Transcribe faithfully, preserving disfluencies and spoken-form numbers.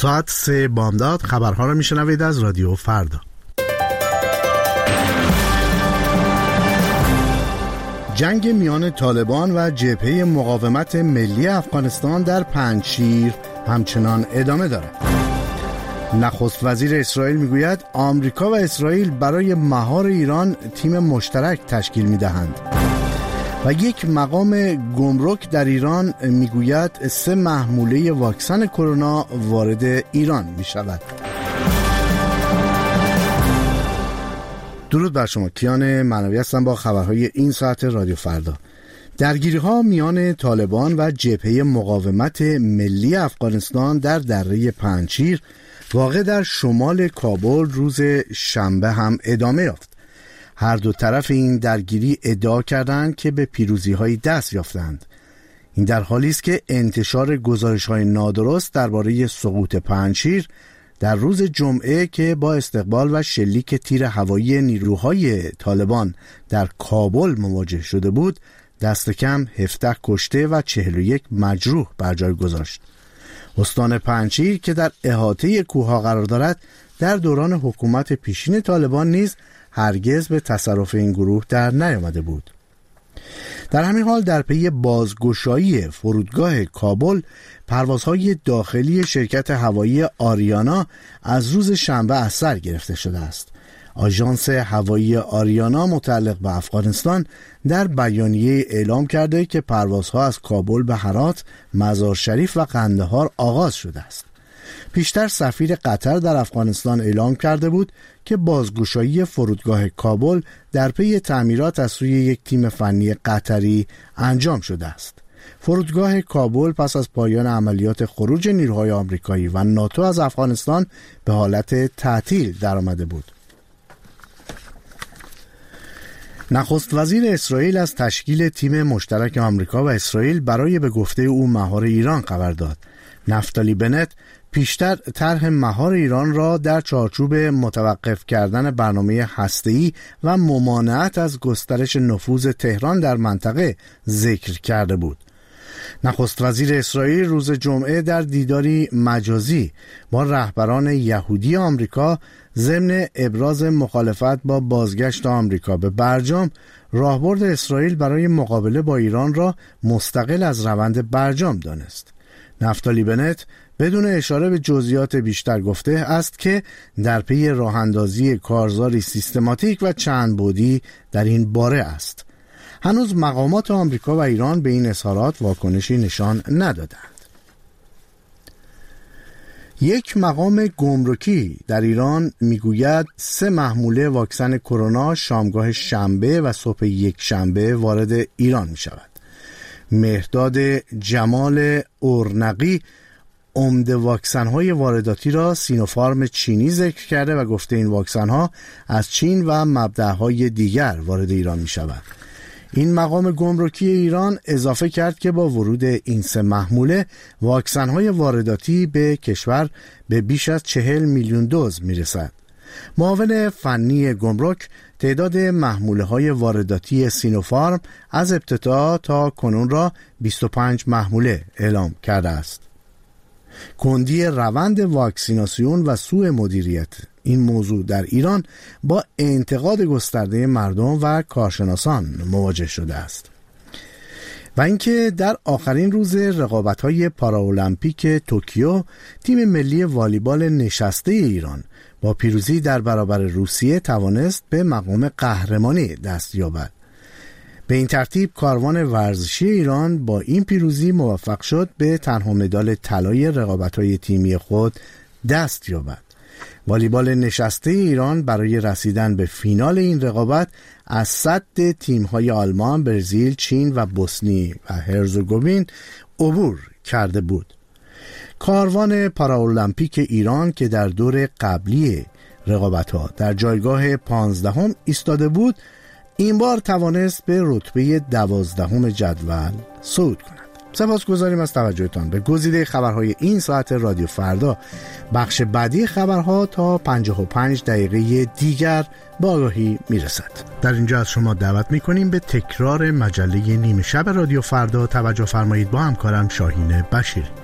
ساعت سه بامداد خبرها رو میشنوید از رادیو فردا. جنگ میان طالبان و جبهه مقاومت ملی افغانستان در پنجشیر همچنان ادامه دارد. نخست وزیر اسرائیل میگوید آمریکا و اسرائیل برای مهار ایران تیم مشترک تشکیل میدهند. و یک مقام گمرک در ایران میگوید سه محموله واکسن کرونا وارد ایران میشود. درود بر شما، کیان معنوی هستم با خبرهای این ساعت رادیو فردا. درگیری ها میان طالبان و جبهه مقاومت ملی افغانستان در دره پنجشیر واقع در شمال کابل روز شنبه هم ادامه یافت. هر دو طرف این درگیری ادعا کردند که به پیروزی‌های دست یافتند. این در حالی است که انتشار گزارش‌های نادرست درباره سقوط پنجشیر در روز جمعه که با استقبال و شلیک تیر هوایی نیروهای طالبان در کابل مواجه شده بود، دست کم هفده کشته و چهل و یک مجروح بر جای گذاشت. استان پنجشیر که در احاطه کوه‌ها قرار دارد، در دوران حکومت پیشین طالبان نیز هرگز به تصرف این گروه در نیامده بود. در همین حال در پی بازگشایی فرودگاه کابل، پروازهای داخلی شرکت هوایی آریانا از روز شنبه از سر گرفته شده است. آژانس هوایی آریانا متعلق به افغانستان در بیانیه اعلام کرده که پروازها از کابل به هرات، مزار شریف و قندهار آغاز شده است. پیشتر سفیر قطر در افغانستان اعلام کرده بود که بازگشایی فرودگاه کابل در پی تعمیرات از سوی یک تیم فنی قطری انجام شده است. فرودگاه کابل پس از پایان عملیات خروج نیروهای آمریکایی و ناتو از افغانستان به حالت تعطیل درآمده بود. نخست وزیر اسرائیل از تشکیل تیم مشترک آمریکا و اسرائیل برای به گفته او مهار ایران خبر داد. نفتالی بنت پیشتر طرح مهار ایران را در چارچوب متوقف کردن برنامه هسته‌ای و ممانعت از گسترش نفوذ تهران در منطقه ذکر کرده بود. نخست وزیر اسرائیل روز جمعه در دیداری مجازی با رهبران یهودی آمریکا ضمن ابراز مخالفت با بازگشت آمریکا به برجام، راهبرد اسرائیل برای مقابله با ایران را مستقل از روند برجام دانست. نفتالی بنت بدون اشاره به جزئیات بیشتر گفته است که در پی راه‌اندازی کارزاری سیستماتیک و چند بعدی در این باره است. هنوز مقامات آمریکا و ایران به این اظهارات واکنشی نشان ندادند. یک مقام گمرکی در ایران میگوید سه محموله واکسن کرونا شامگاه شنبه و صبح یک شنبه وارد ایران می شود. مهرداد جمال اورنقی عمده واکسن‌های وارداتی را سینوفارم چینی ذکر کرده و گفته این واکسن‌ها از چین و مبدأهای دیگر وارد ایران می‌شود. این مقام گمرکی ایران اضافه کرد که با ورود این سه محموله واکسن‌های وارداتی به کشور به بیش از چهل میلیون دوز می‌رسد. معاون فنی گمرک تعداد محموله‌های وارداتی سینوفارم از ابتدا تا کنون را بیست و پنج محموله اعلام کرده است. کندی روند واکسیناسیون و سوء مدیریت این موضوع در ایران با انتقاد گسترده مردم و کارشناسان مواجه شده است. و اینکه در آخرین روز رقابت‌های پاراولمپیک توکیو، تیم ملی والیبال نشسته ایران با پیروزی در برابر روسیه توانست به مقام قهرمانی دست یابد. به این ترتیب کاروان ورزشی ایران با این پیروزی موفق شد به تنها مدال طلای رقابت‌های تیمی خود دست یابد. والیبال نشسته ایران برای رسیدن به فینال این رقابت از سد تیم‌های آلمان، برزیل، چین و بوسنی و هرزگوین عبور کرده بود. کاروان پاراولمپیک ایران که در دور قبلی رقابت‌ها در جایگاه پانزدهم ایستاده بود، این بار توانست به رتبه دوازدهم جدول صعود کند. سپاسگزاریم از توجهتان به گزیده خبرهای این ساعت رادیو فردا. بخش بعدی خبرها تا پنجاه و پنج دقیقه دیگر با آگاهی میرسد. در اینجا از شما دعوت میکنیم به تکرار مجله نیمه شب رادیو فردا توجه فرمایید با همکارم شاهین بشیری.